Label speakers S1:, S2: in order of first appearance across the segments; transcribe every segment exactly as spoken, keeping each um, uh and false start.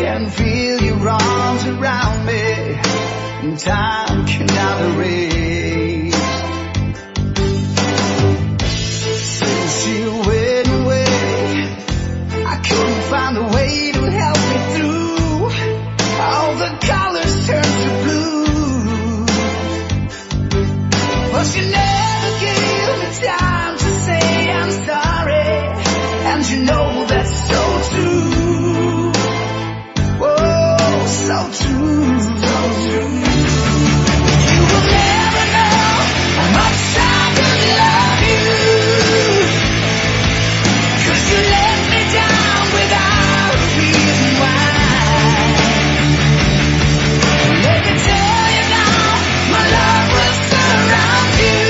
S1: can feel your arms around me, and time cannot erase. Since you went away, I couldn't find a way to help me through. All the colors turned to blue, but you never gave me time to say I'm sorry, and you know that's so true. Oh, so true, so true. You will never know how much I could love you, 'cause you let me down without a reason why. Let me tell you now, my love will surround you,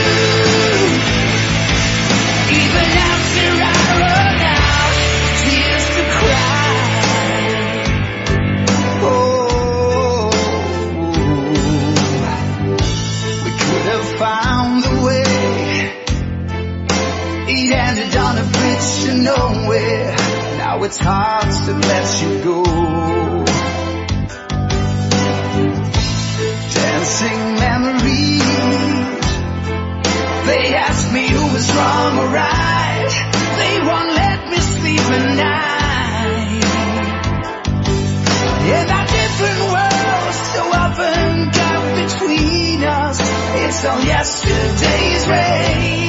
S1: even after I run out tears to cry. Oh, we could have found a way. It ended on a bridge to nowhere. Now it's hard to let you go. Dancing memories, they ask me who was wrong or right. They won't let me sleep at night. In our different worlds, so often got between us, it's all yesterday's rain.